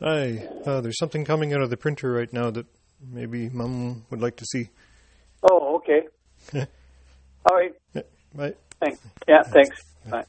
Hi. There's something coming out of the printer right now that maybe Mum would like to see. Oh, okay. All right. Yeah, bye. Thanks. Yeah, thanks. Bye.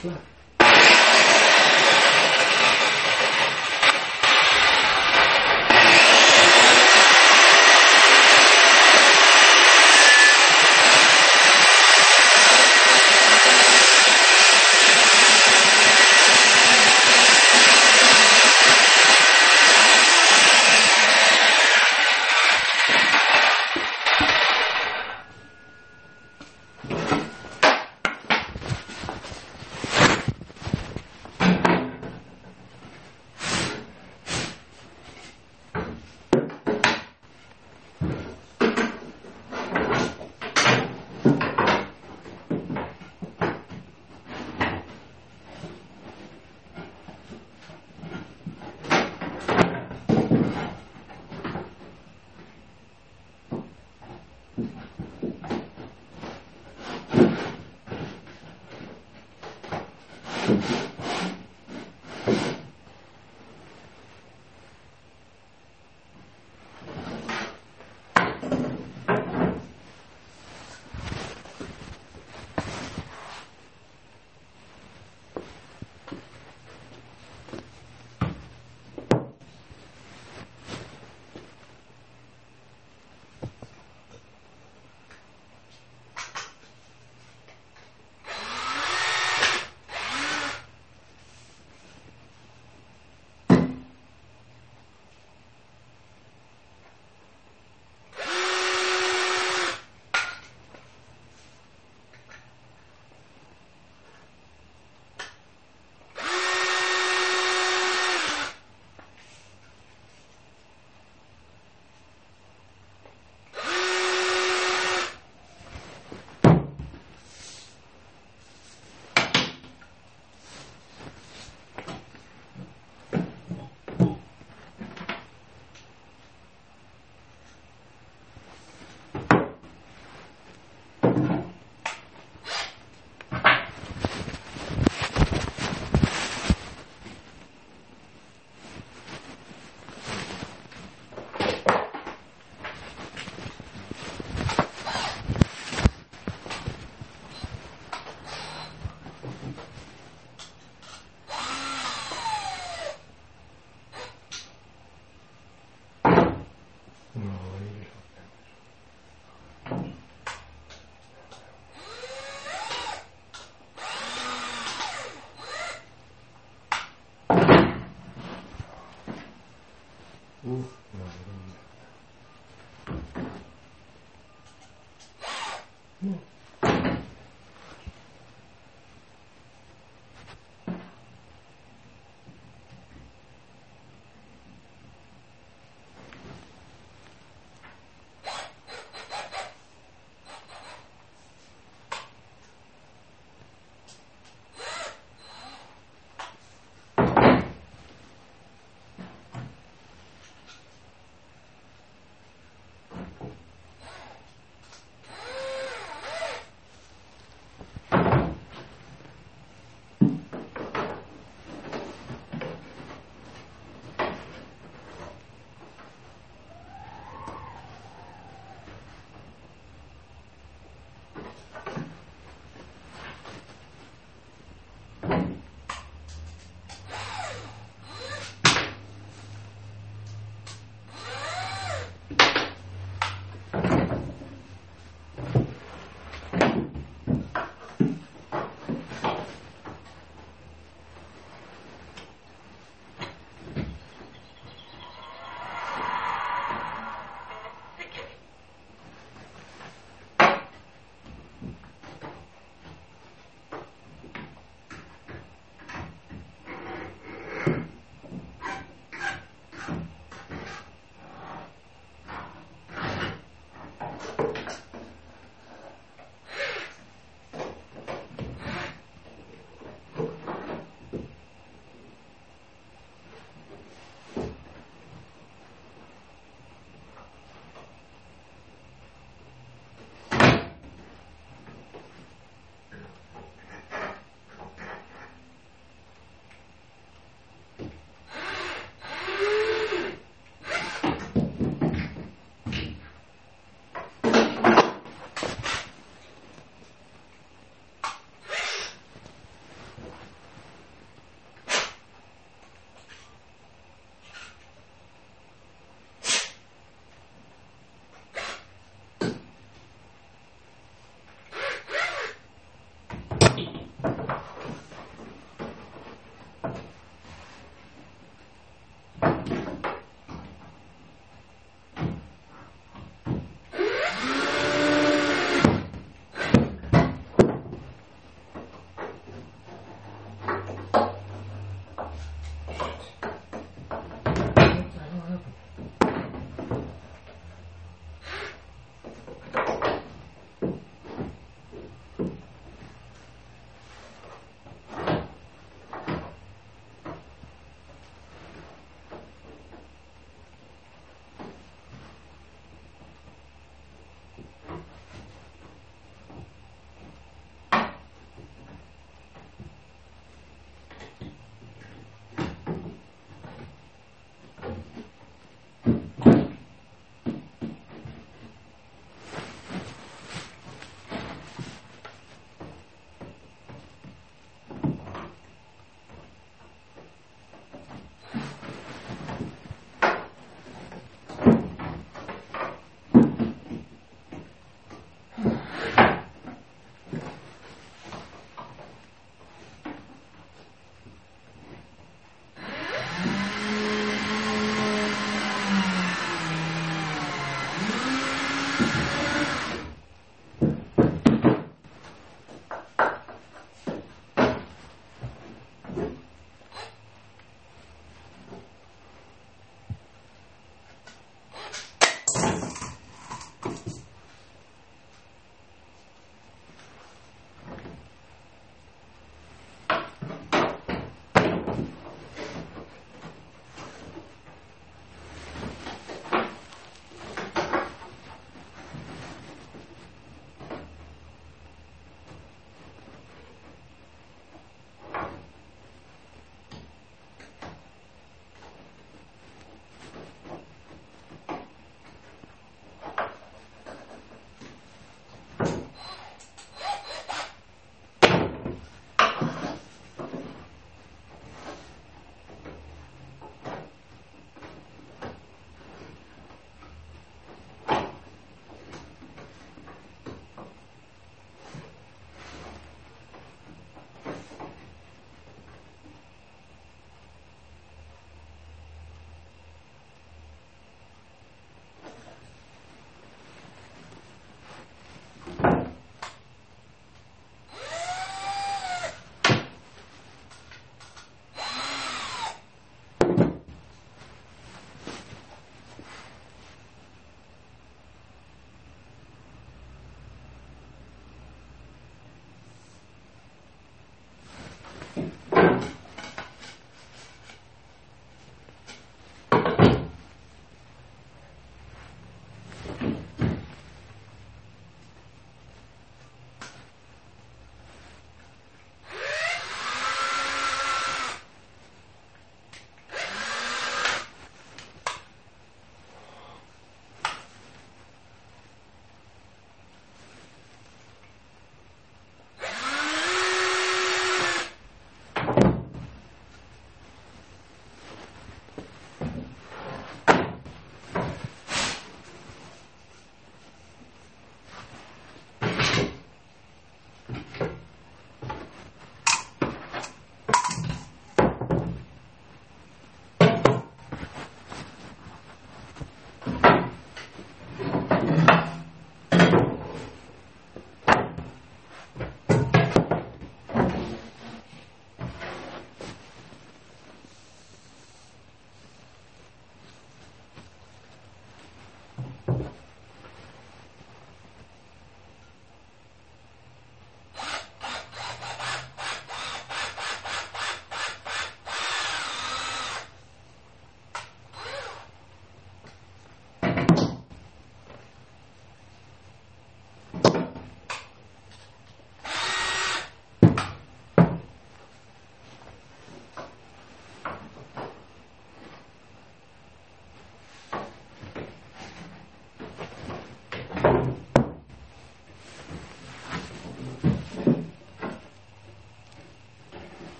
flat.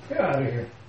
Get out of here.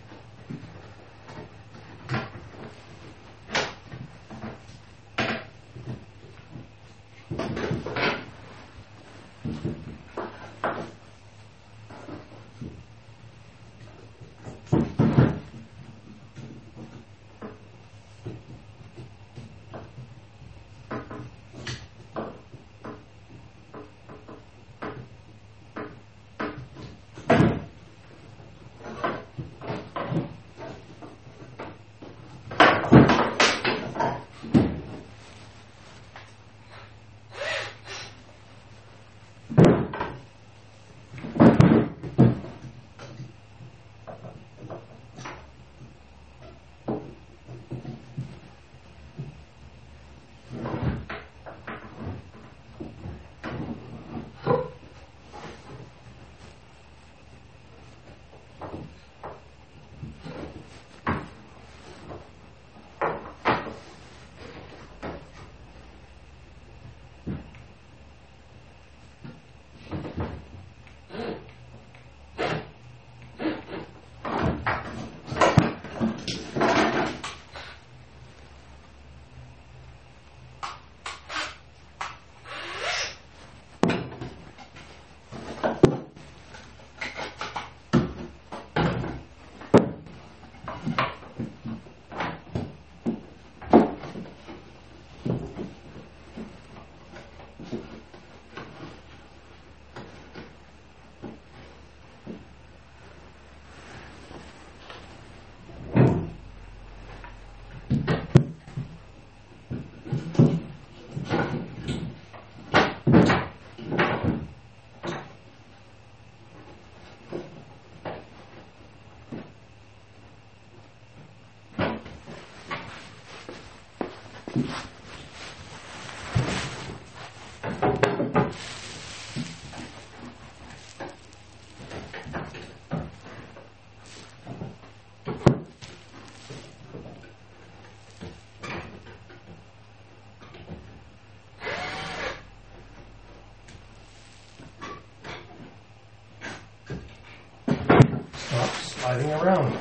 Stop sliding around.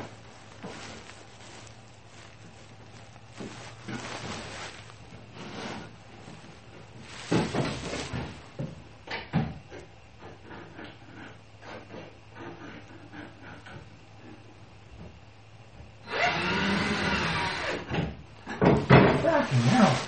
Backing out.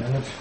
Damn it.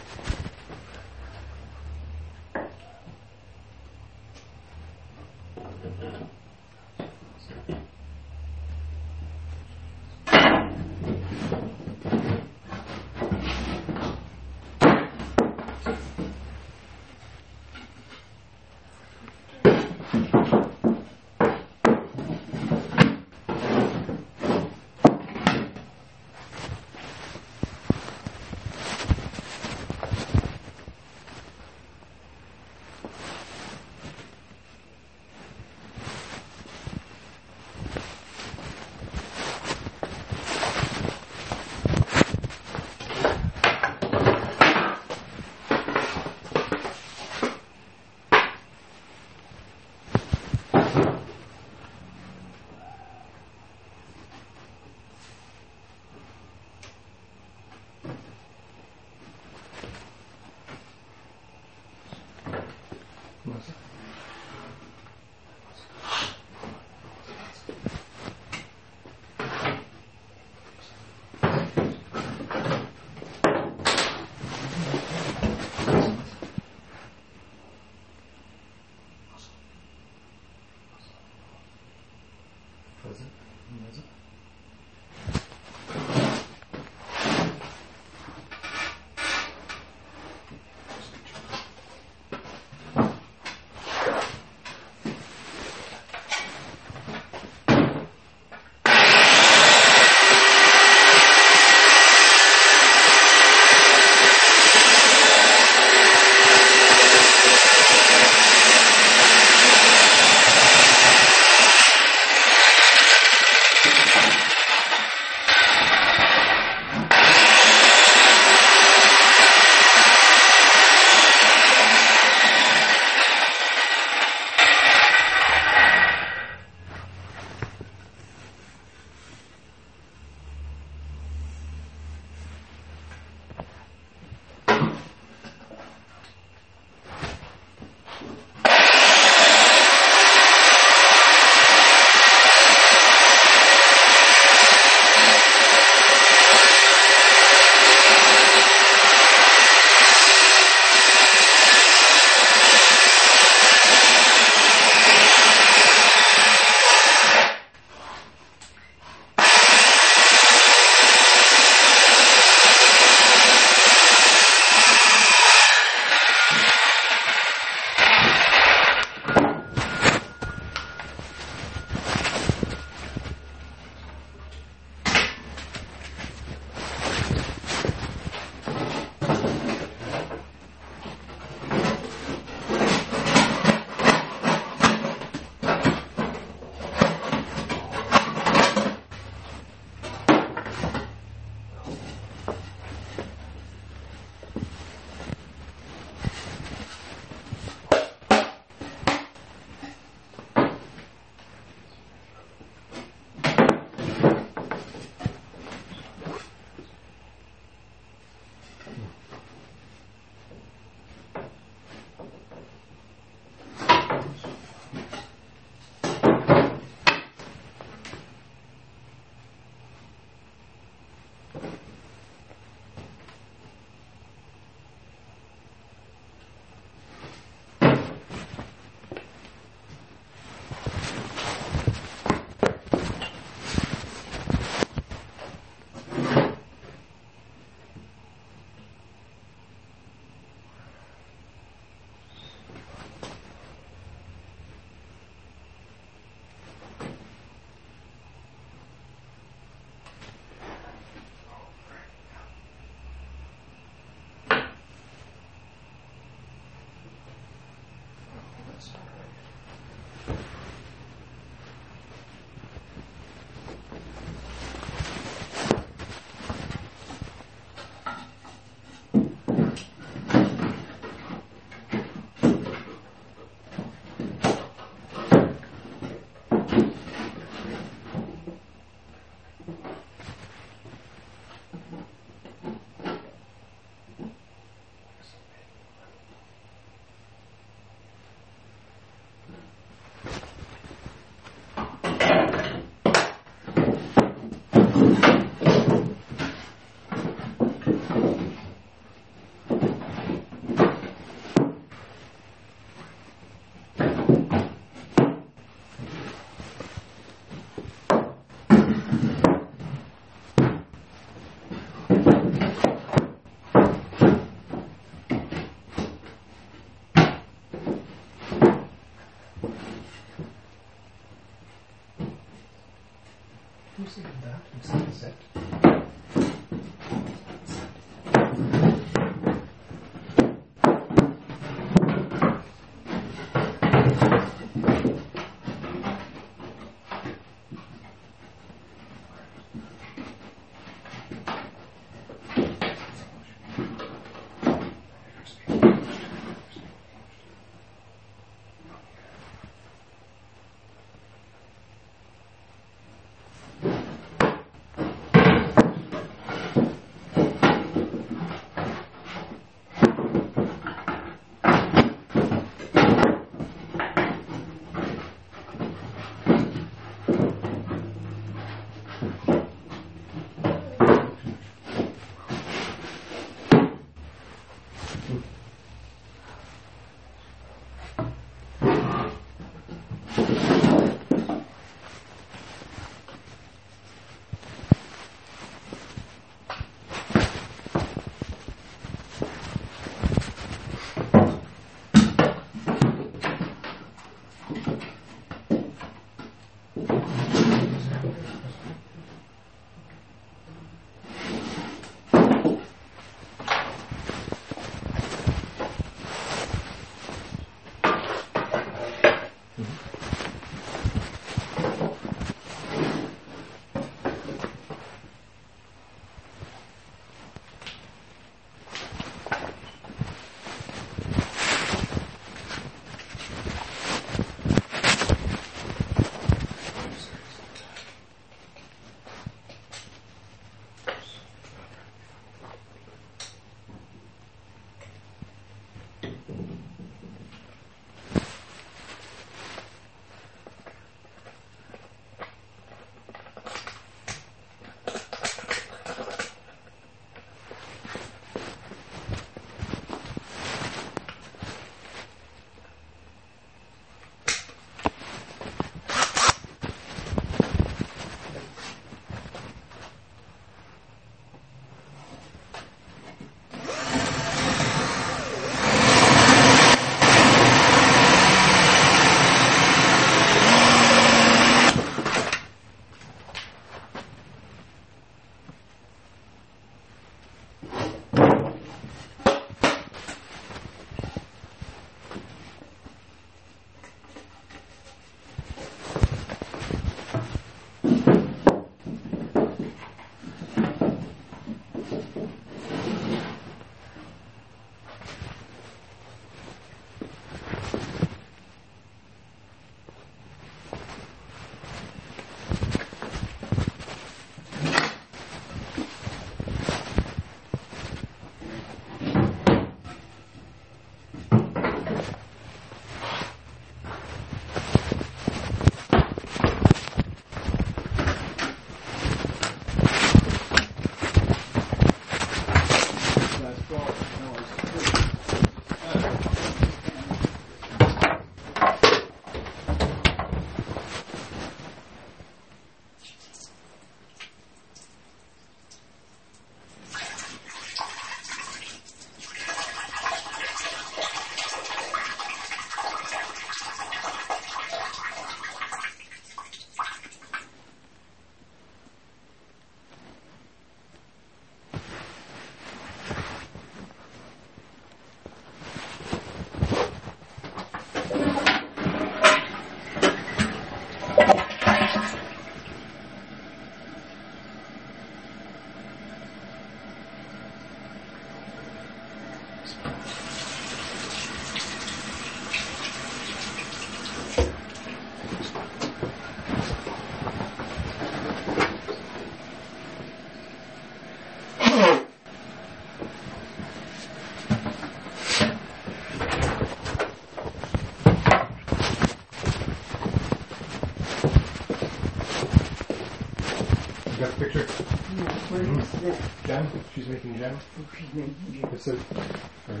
You got the picture? No, what is that? Jam? She's making jam? Oh, she's making jam. It's a... Sorry.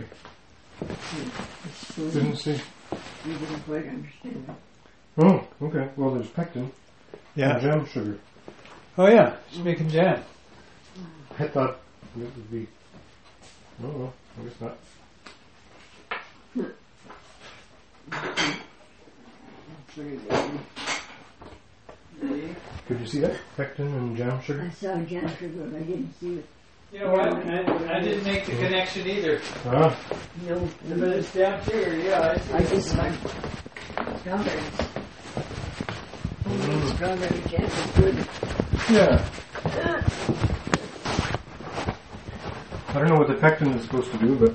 It's so Didn't see. you didn't quite understand that. Oh, okay. Well, there's pectin. And jam sugar. Oh yeah, she's making jam. I thought it would be... Oh, well, I guess not. Sorry, baby. Could you see that? Pectin and jam sugar? I saw jam sugar, but I didn't see it. You know what? I didn't make the connection either. Ah, No, But it's down sugar, yeah. I just saw strawberries. Homemade strawberry jam is good. yeah. I don't know what the pectin is supposed to do, but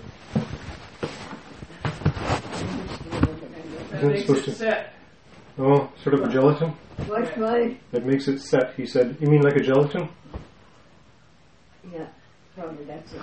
That Isn't it makes supposed it to- set. oh, sort of a gelatin. What's right? It makes it set. He said, "You mean like a gelatin?" Yeah, probably that's it.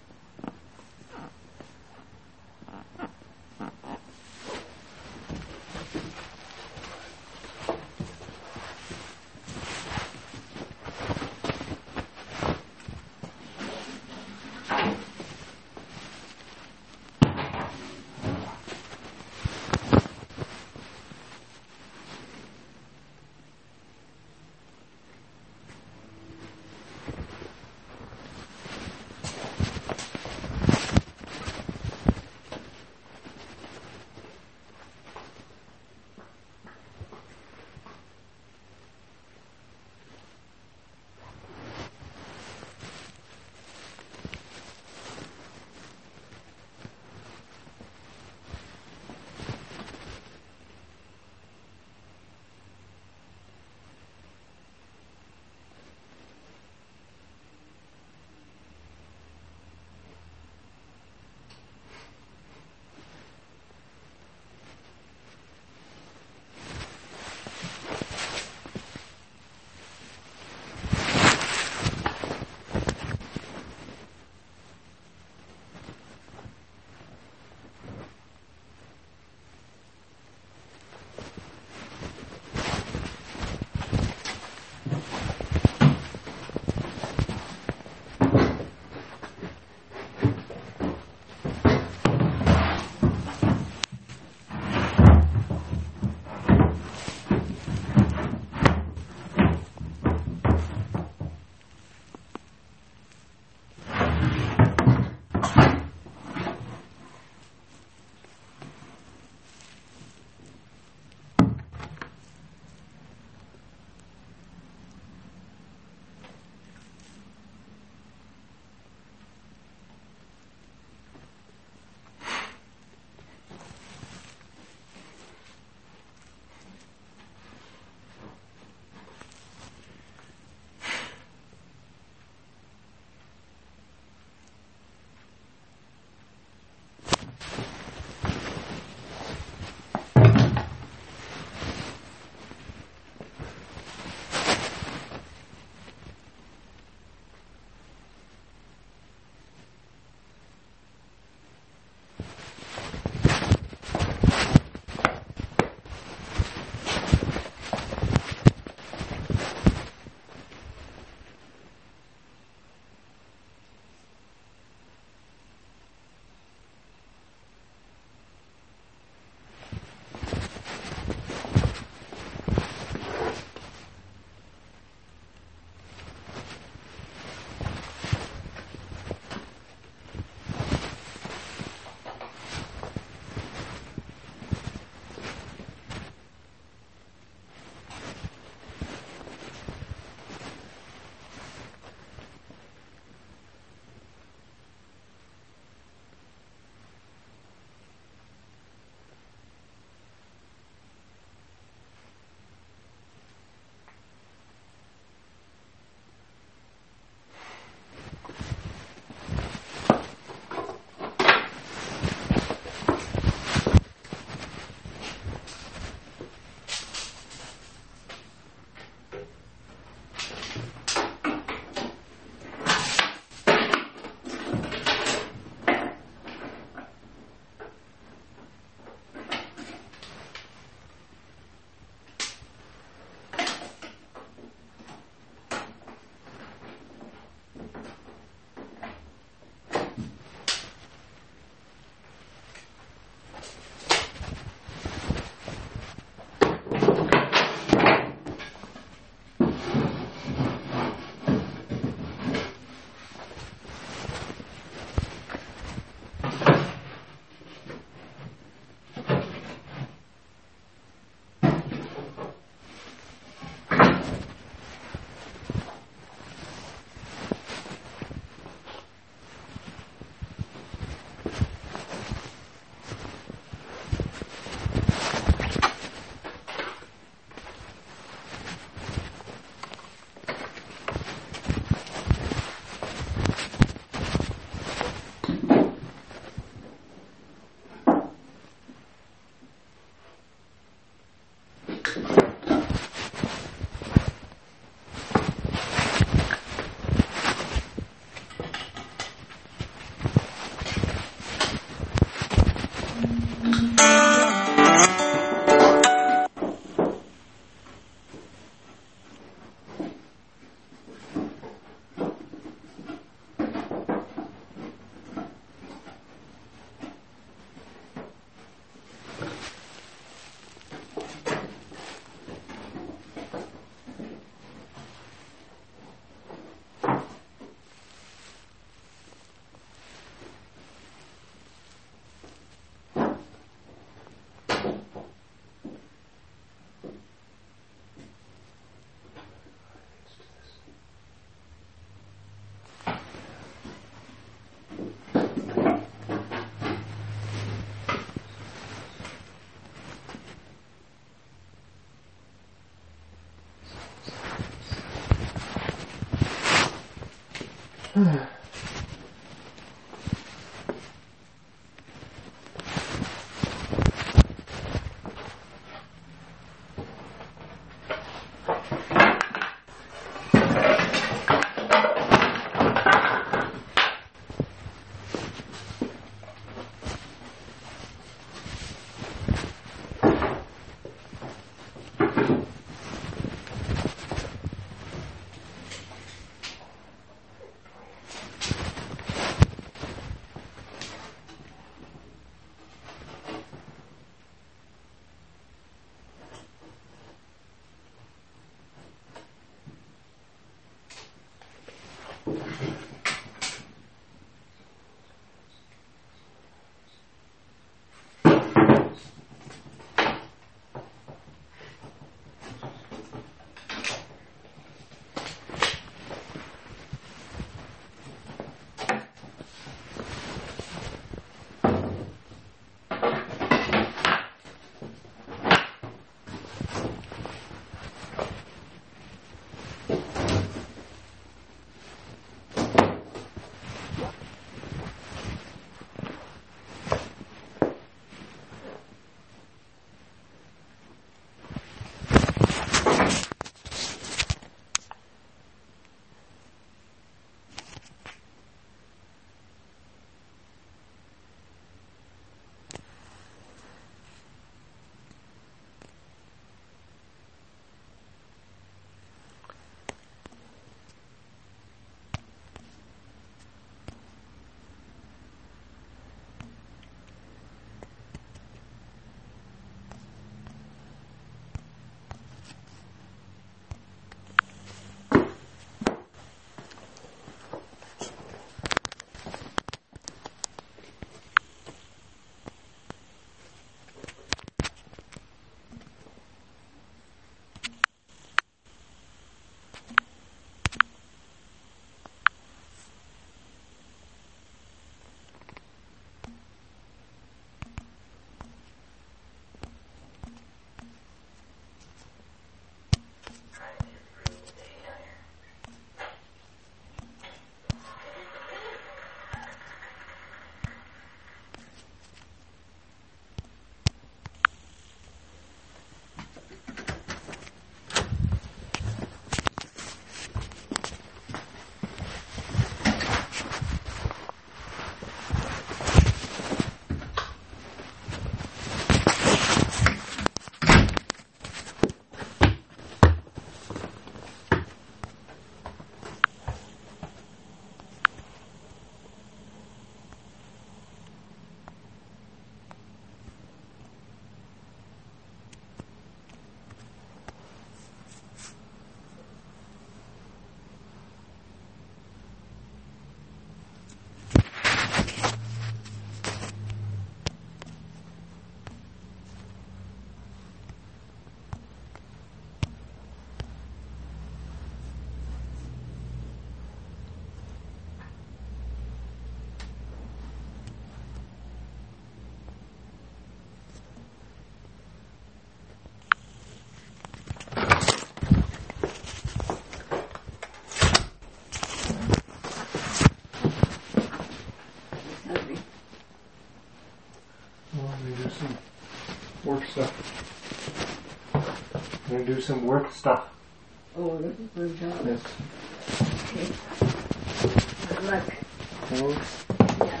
do some work stuff. Oh, looking for a job. Yes. Okay. Good luck. Oh, Yeah.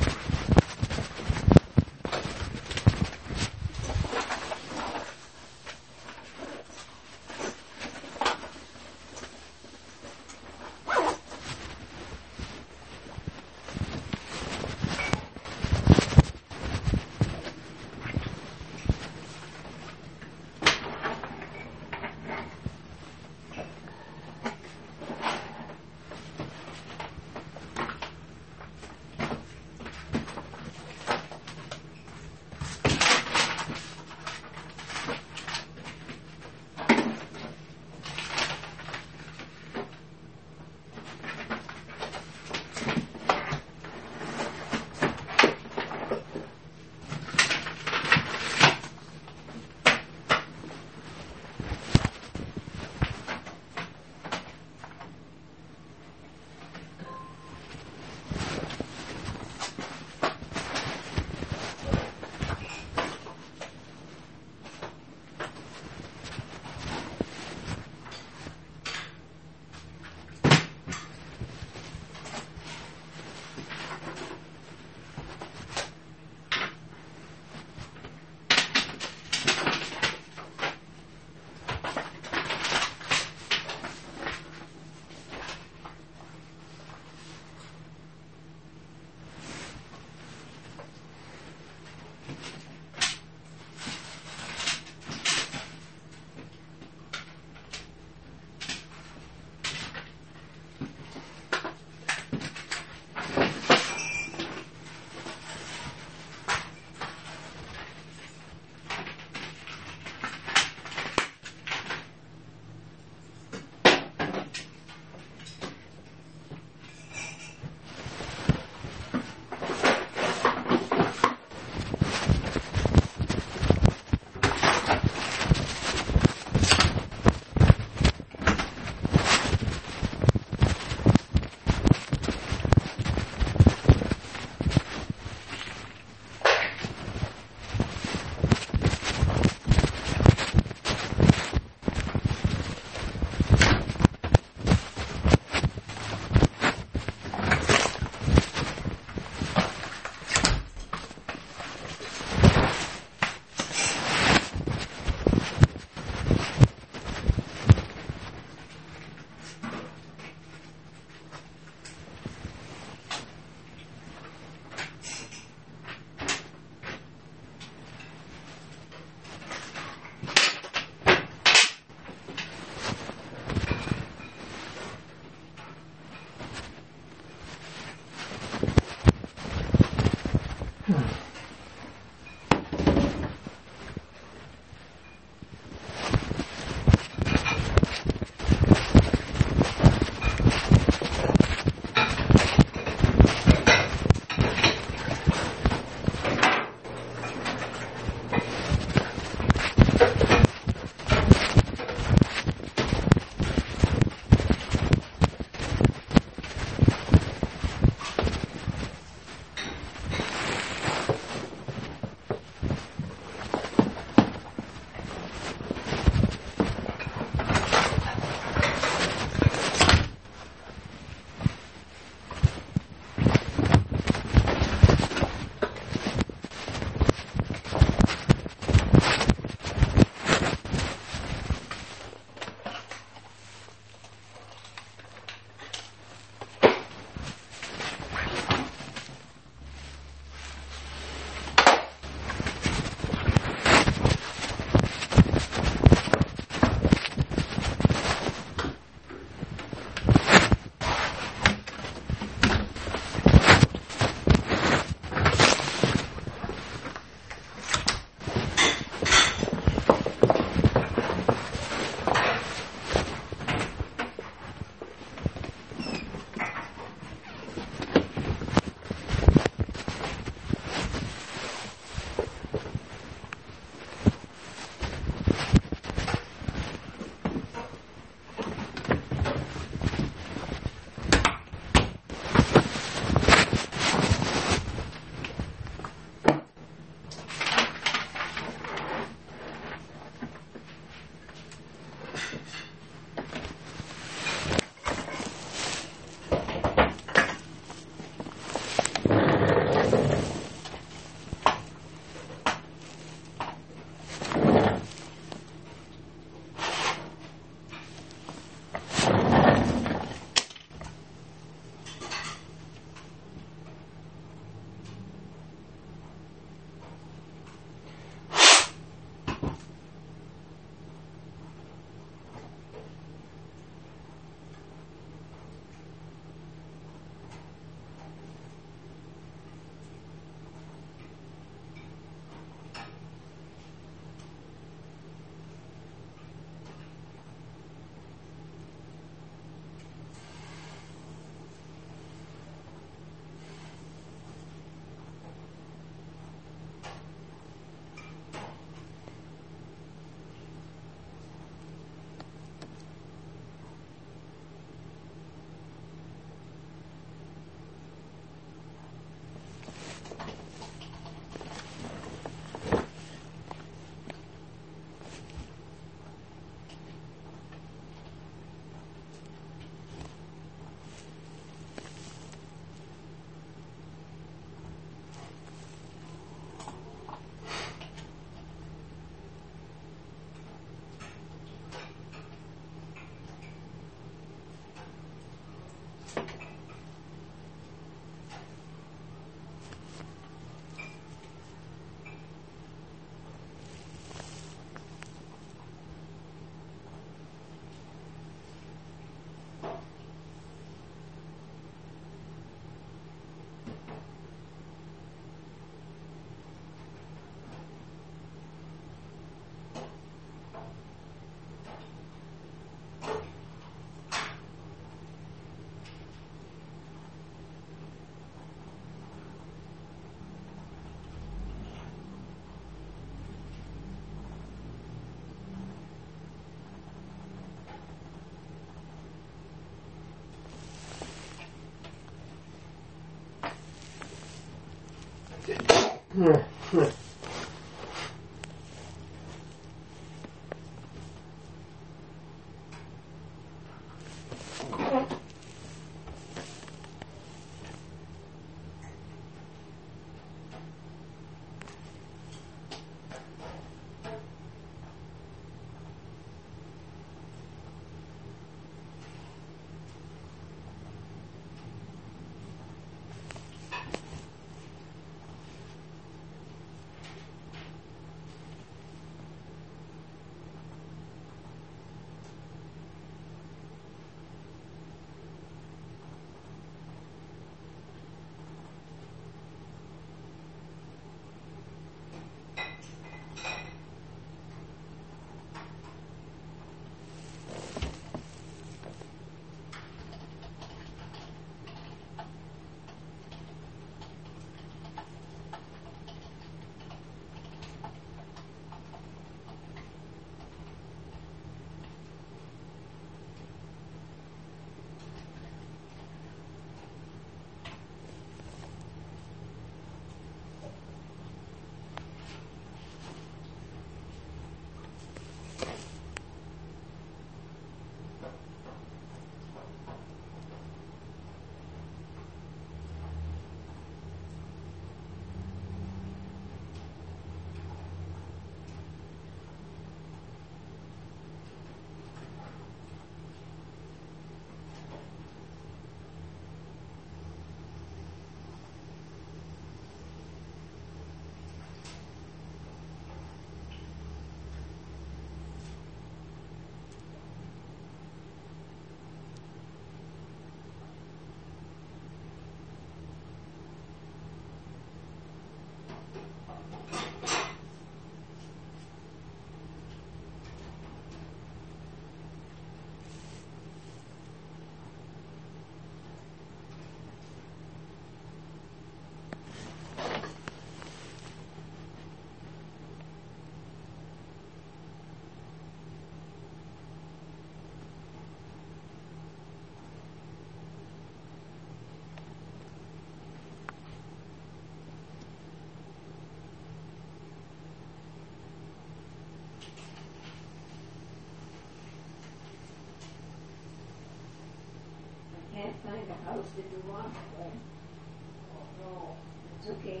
find a house that you want, but no, it's okay.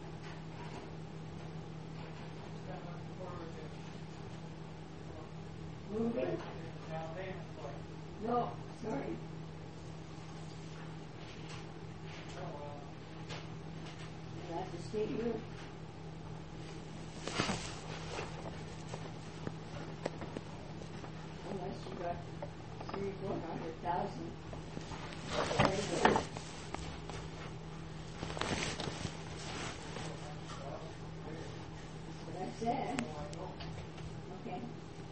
Moving? No, sorry. You'll have to stay here. Unless you got 300,000-400,000. That's what I said. Okay.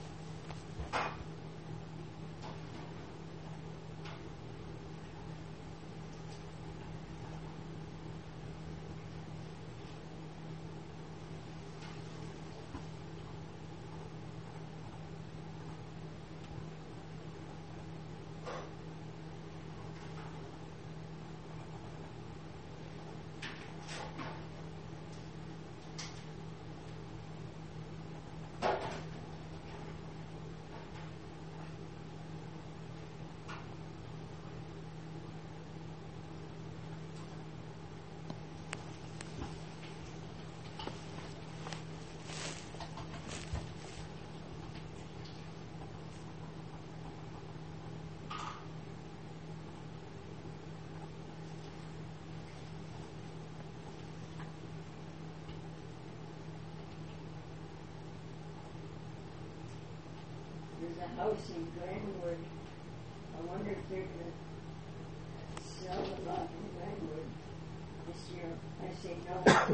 There's a house in Glenwood. I wonder if they're going to sell a lot in Glenwood this year. I say no.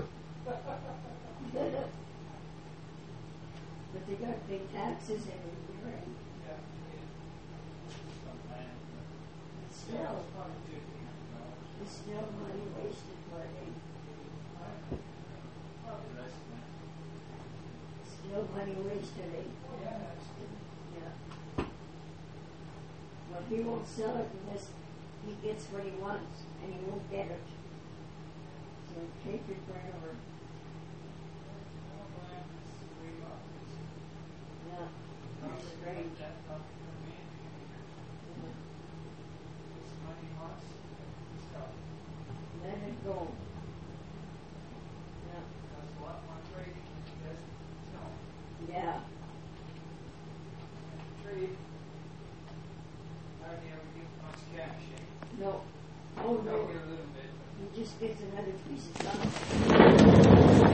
But they got big taxes every year. And it's still money wasted for them. Still money wasted. Yeah. Well, he won't sell it unless he gets what he wants, and he won't get it. So take it wherever. Yeah. That's strange. Let it go. Yeah. Yeah. No. Oh no. He just gets another piece of stuff.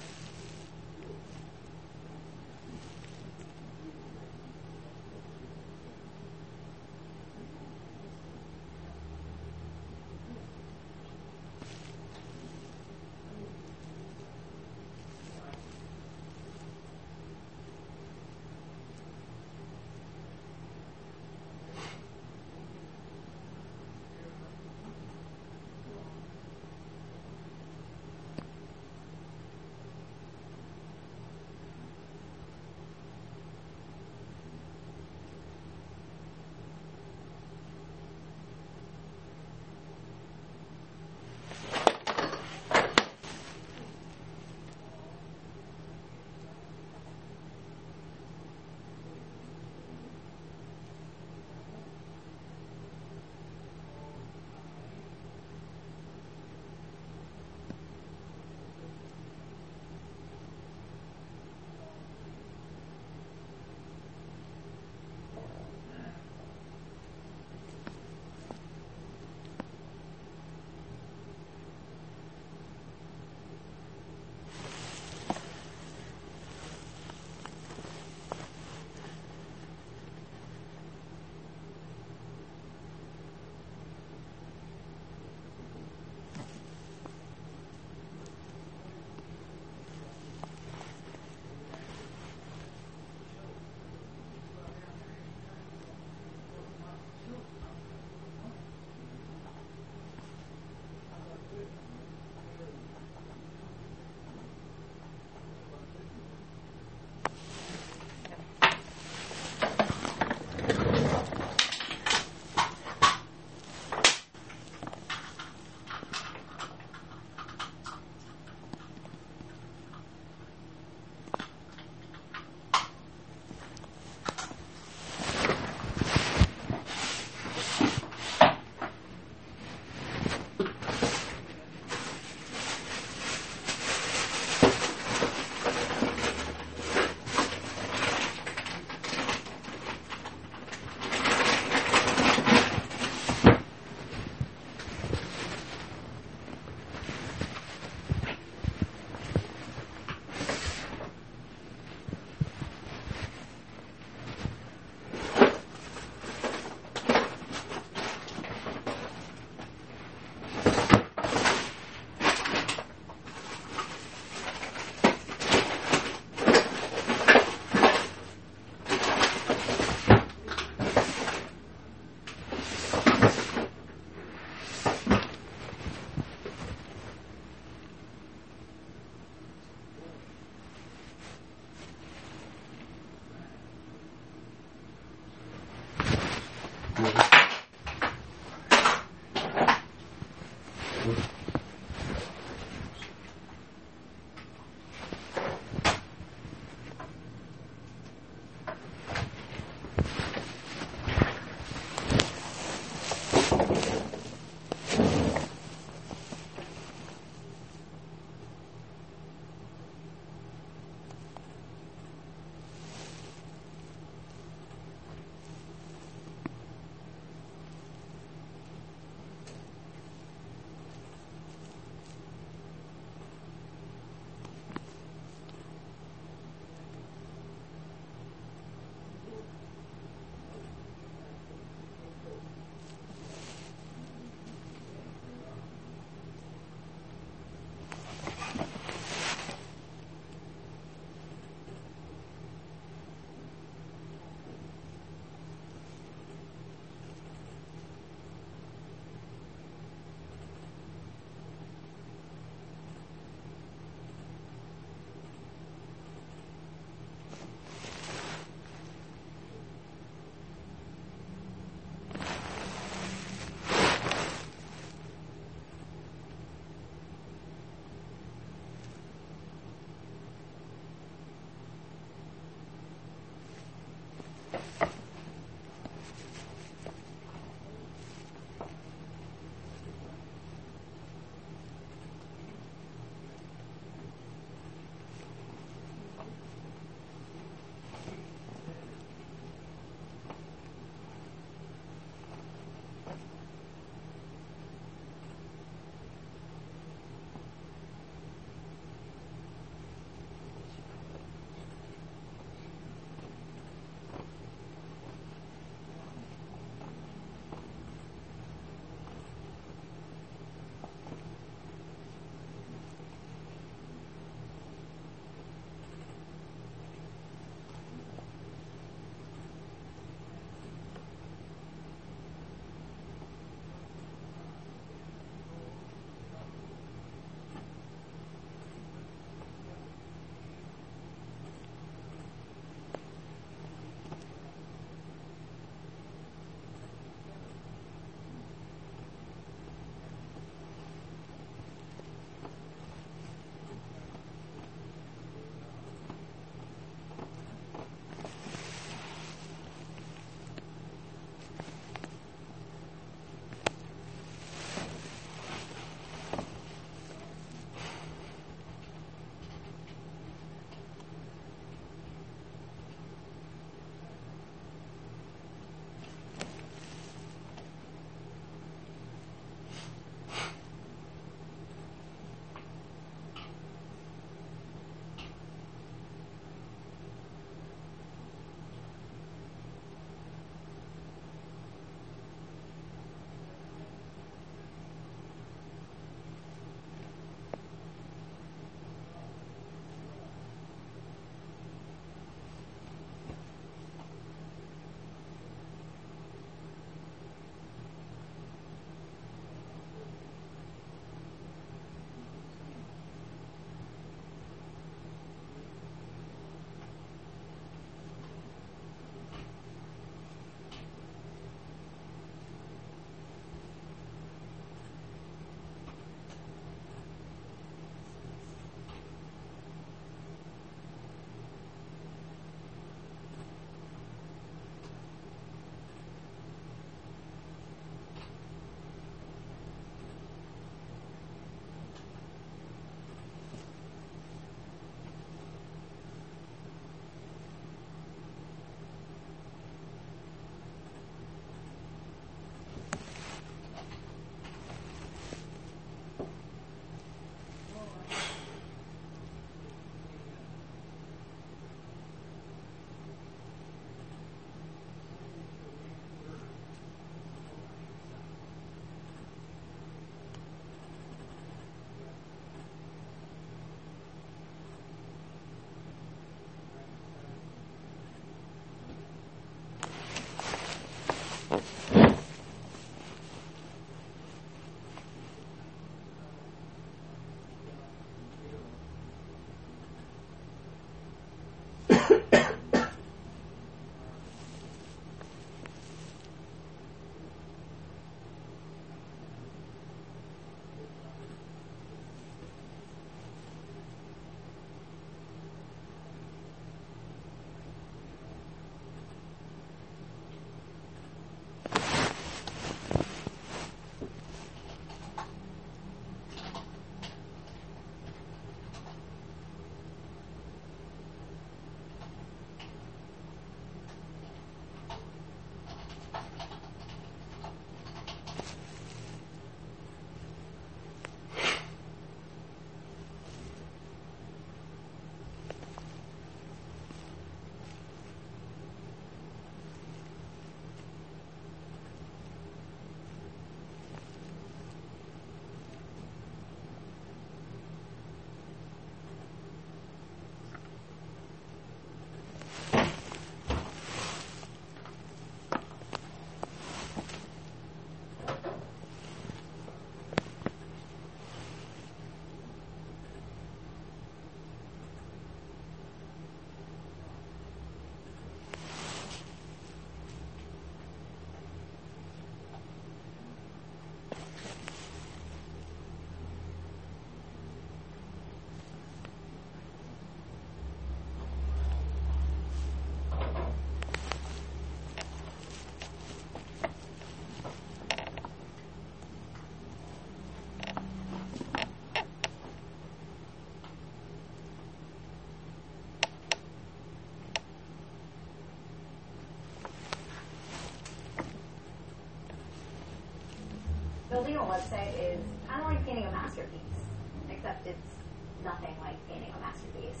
building a website is kind of like painting a masterpiece, except it's nothing like painting a masterpiece.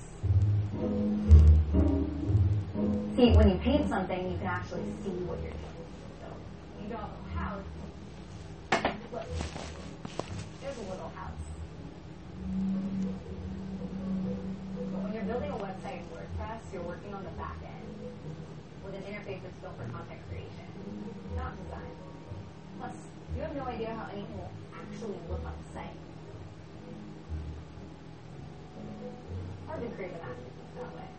See, when you paint something, you can actually see what you're doing. So, you draw a little house. Look, there's a little house. But when you're building a website in WordPress, you're working on the back end with an interface that's built for content creation, not design. Plus, you have no idea how anything will actually look on the site. Hard to create a masterpiece that way.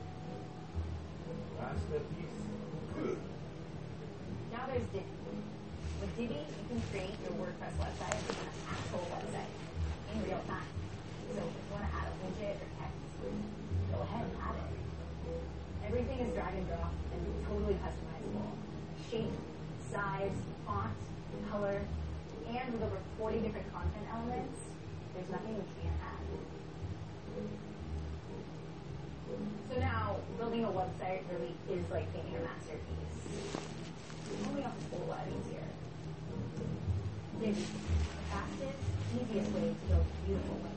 Masterpiece. Good. Now there's Divi. With Divi, you can create your WordPress website as an actual website in real time. So if you want to add a widget or text, go ahead and add it. Everything is drag and drop and totally customizable. Shape, size, font, color, and with over 40 different content elements, there's nothing we can't add. So now, building a website really is like painting a masterpiece. Only a whole lot easier. Divi, the fastest, easiest way to build beautiful websites.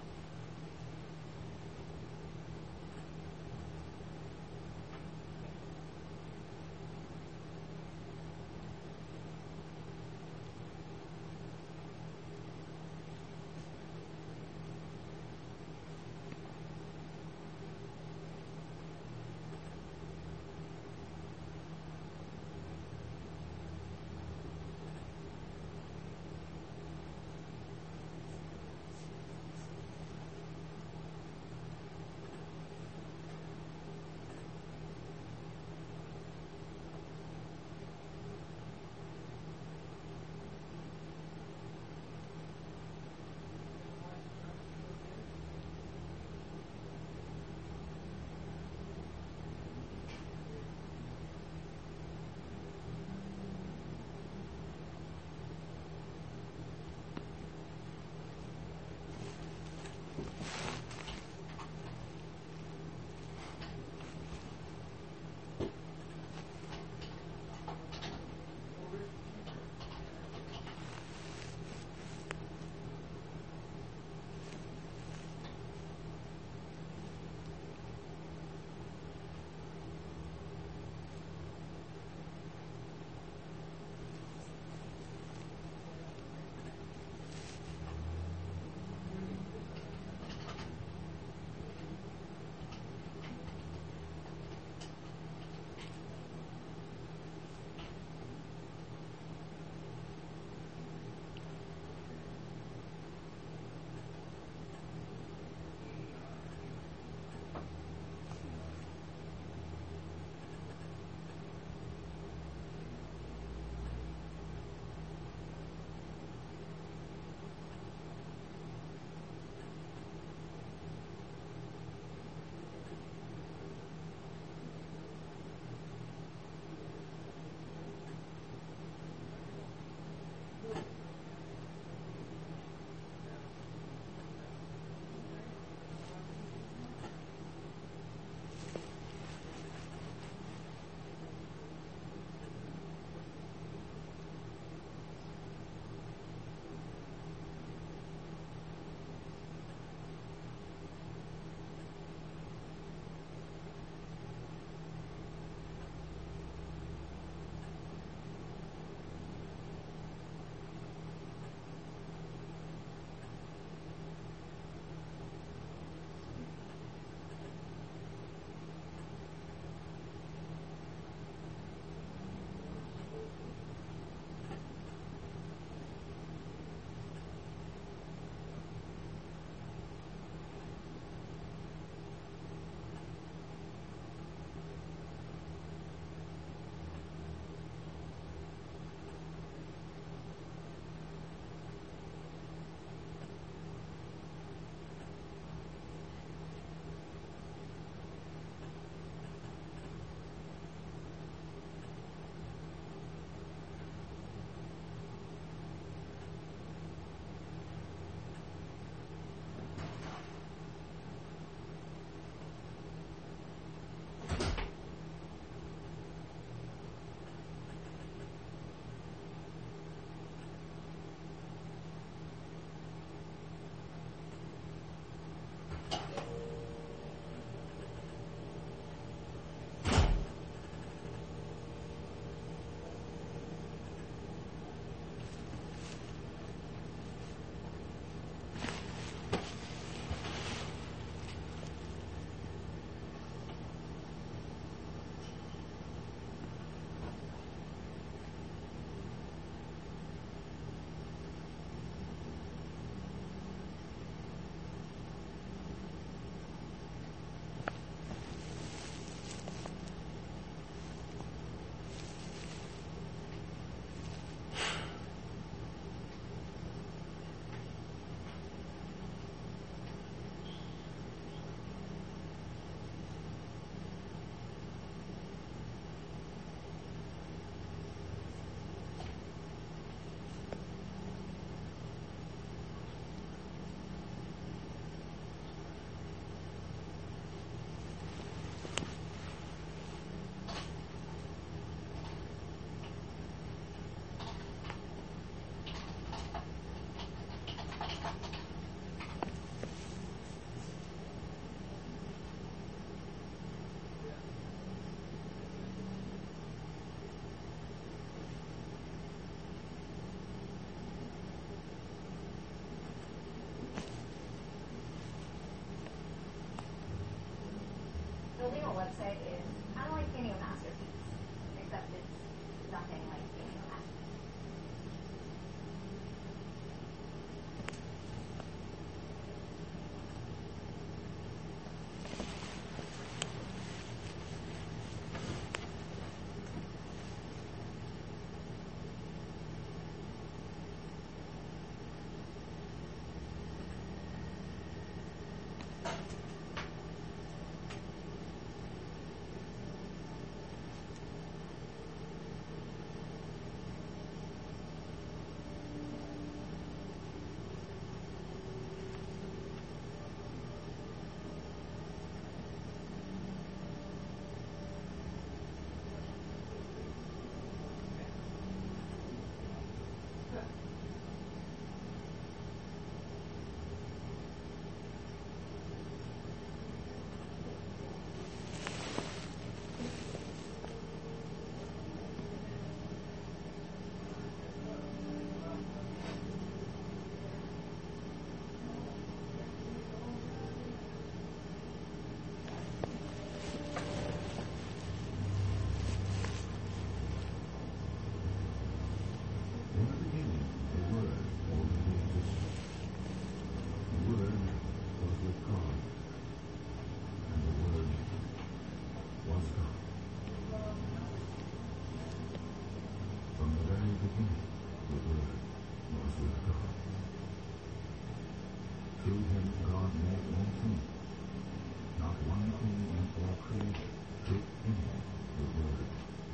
thing, not one thing in all creation took in the Word.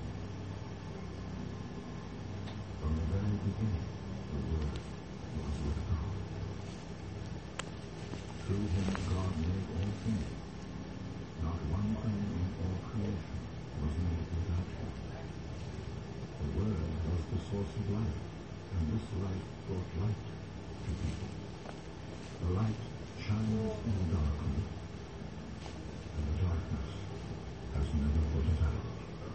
From the very beginning, the Word was with God. Through him God made all things. Not one thing in all creation was made without him. The Word was the source of life, and this light brought light to people. The light shines in the darkness, and the darkness has never put it out.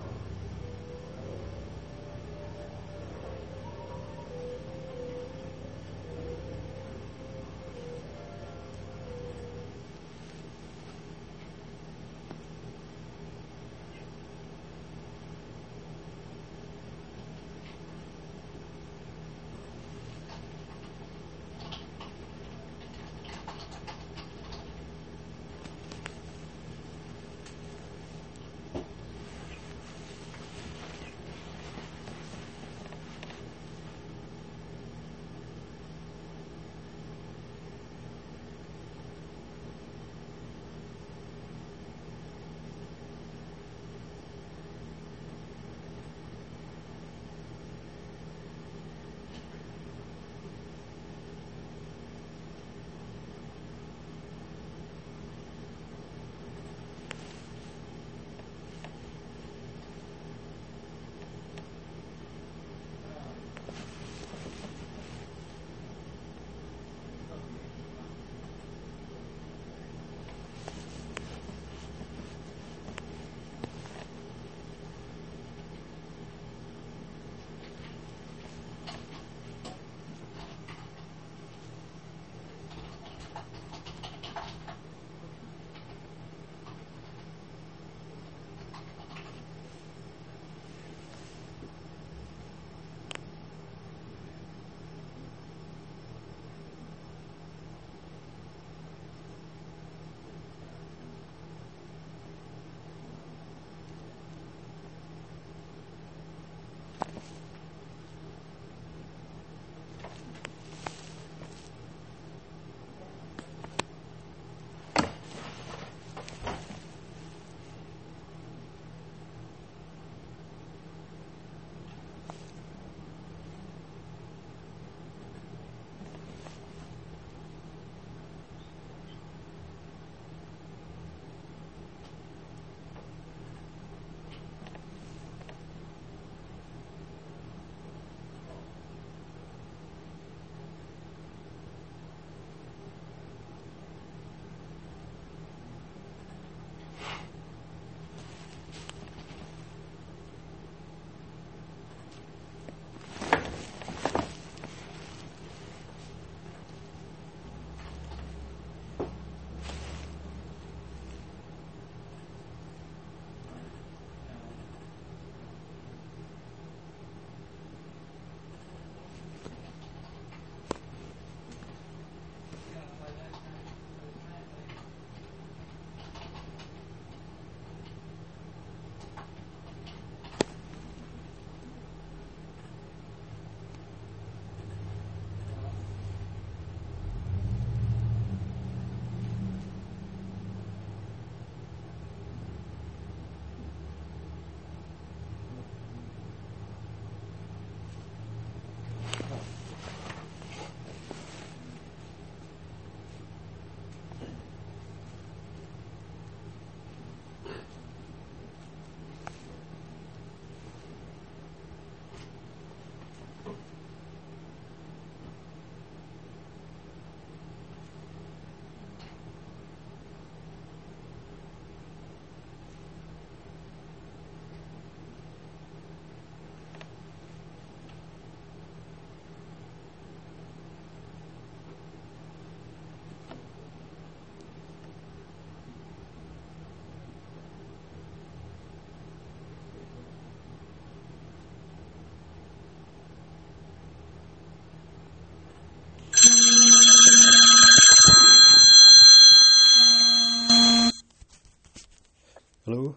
Hello?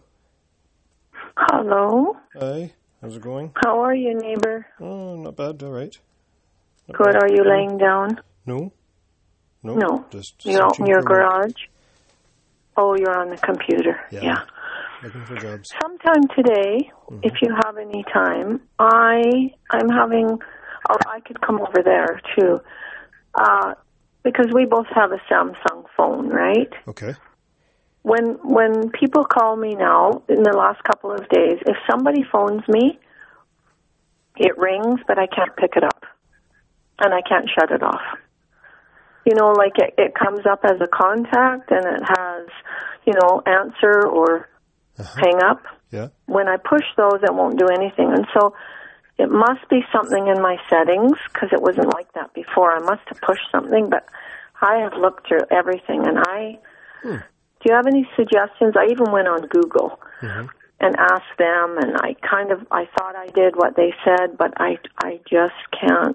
Hello. Hi. How's it going? How are you, neighbor? Oh, not bad. All right. Not Good. bad. Are you laying down? No. No. Just You out in searching your for work. garage? Oh, you're on the computer. Yeah. Looking for jobs. Sometime today, if you have any time, I'm having, or I could come over there too, because we both have a Samsung phone, right? Okay. When people call me now, in the last couple of days, if somebody phones me, it rings, but I can't pick it up, and I can't shut it off. You know, like it comes up as a contact, and it has, you know, answer or hang up. Yeah. When I push those, it won't do anything. And so it must be something in my settings, because it wasn't like that before. I must have pushed something, but I have looked through everything, and do you have any suggestions? I even went on Google and asked them, and I thought I did what they said, but I just can't.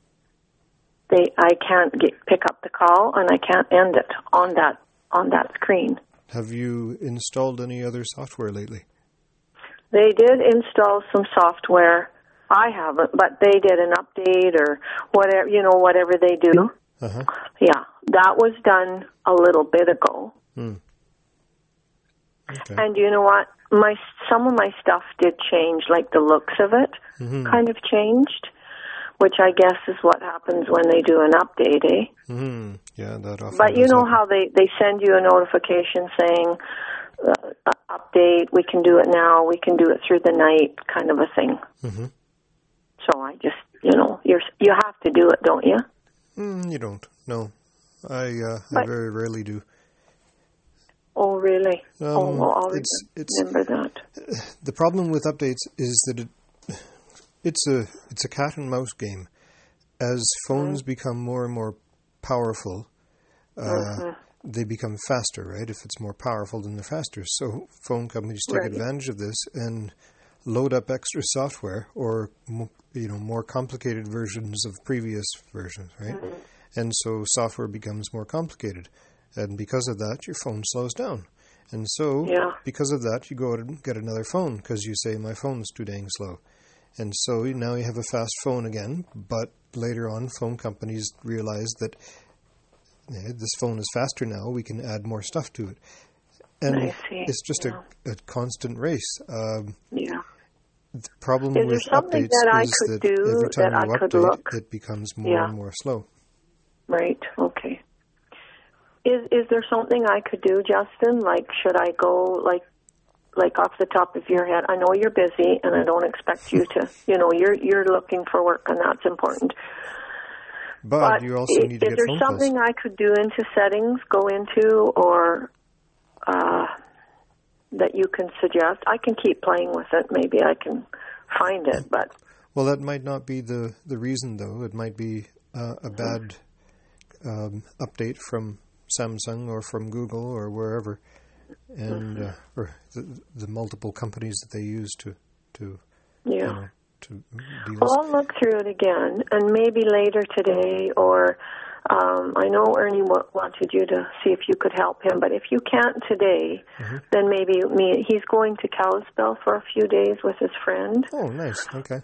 I can't pick up the call, and I can't end it on that screen. Have you installed any other software lately? They did install some software. I haven't, but they did an update or whatever, you know, whatever they do. Yeah, that was done a little bit ago. Okay. And you know what? Some of my stuff did change, like the looks of it kind of changed, which I guess is what happens when they do an update, eh? Yeah, that often. But you know happen. how they send you a notification saying, update, we can do it now, we can do it through the night, kind of a thing. So I just, you know, you have to do it, don't you? You don't. No, I very rarely do. Oh, really? I'll remember that. The problem with updates is that it's a cat and mouse game. As phones become more and more powerful, they become faster, right? If it's more powerful, then they're faster. So phone companies take advantage of this and load up extra software or, you know, more complicated versions of previous versions, right? And so software becomes more complicated. And because of that, your phone slows down. And so, because of that, you go out and get another phone because you say, my phone's too dang slow. And so now you have a fast phone again, but later on, phone companies realize that this phone is faster now, we can add more stuff to it. And it's just a constant race. The problem with updates is that every time you update, it becomes more and more slow. Right, okay. Is there something I could do, Justin? Like, should I go, like off the top of your head? I know you're busy, and I don't expect you to, you know, you're looking for work, and that's important. But you also need to get phone calls. Is there something I could do into settings, go into, or that you can suggest? I can keep playing with it. Maybe I can find it, but... Well, that might not be the reason, though. It might be a bad update from Samsung or from Google or wherever, and or the multiple companies that they use to you know, to deal. Well, I'll look through it again, and maybe later today, or I know Ernie wanted you to see if you could help him, but if you can't today, then maybe he's going to Kalispell for a few days with his friend. Oh, nice. Okay.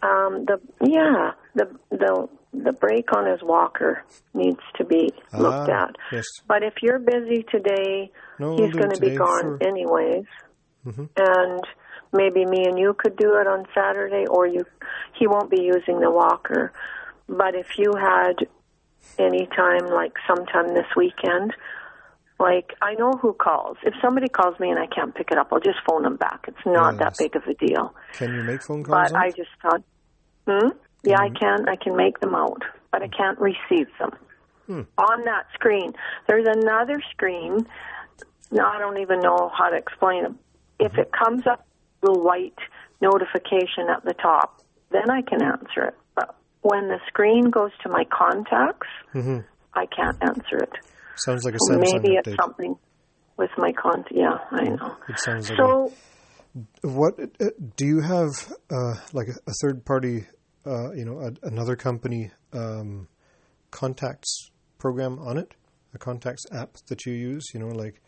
The brake on his walker needs to be looked at. Yes. But if you're busy today, he's going to be gone anyways. And maybe me and you could do it on Saturday, or he won't be using the walker. But if you had any time, like sometime this weekend, like, I know who calls. If somebody calls me and I can't pick it up, I'll just phone them back. It's not that big of a deal. Can you make phone calls? But I just thought, yeah, I can make them out, but I can't receive them. On that screen. There's another screen. Now, I don't even know how to explain it. If it comes up with a white notification at the top, then I can answer it. But when the screen goes to my contacts, I can't answer it. Sounds like a Samsung maybe update. It's something with my contact. Yeah, I know. It sounds like so. What do you have? Like a third party, another company contacts program on it, a contacts app that you use. You know, like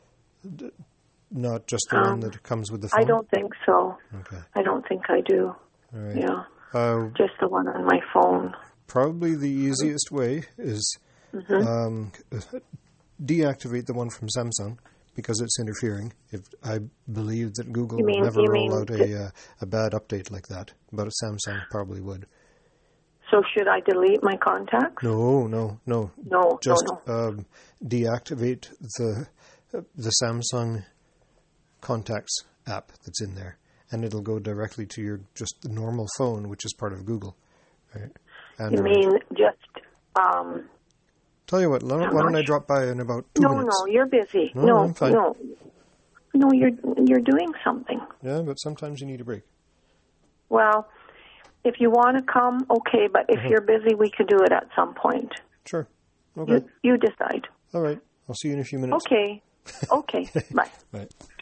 not just the one that comes with the phone. I don't think so. Okay. I don't think I do. All right. Yeah. Just the one on my phone. Probably the easiest way is deactivate the one from Samsung, because it's interfering. If I believe that Google You mean- will never you roll mean out a bad update like that, but Samsung probably would. So should I delete my contacts? No. No, Just no. Deactivate the Samsung Contacts app that's in there, and it'll go directly to your just the normal phone, which is part of Google. Right? You mean just... Tell you what, why don't I drop by in about 2 minutes? No, you're busy. No, I'm fine. No, you're doing something. Yeah, but sometimes you need a break. Well, if you want to come, okay, but if you're busy, we could do it at some point. Sure. Okay. You decide. All right. I'll see you in a few minutes. Okay. Bye. Bye.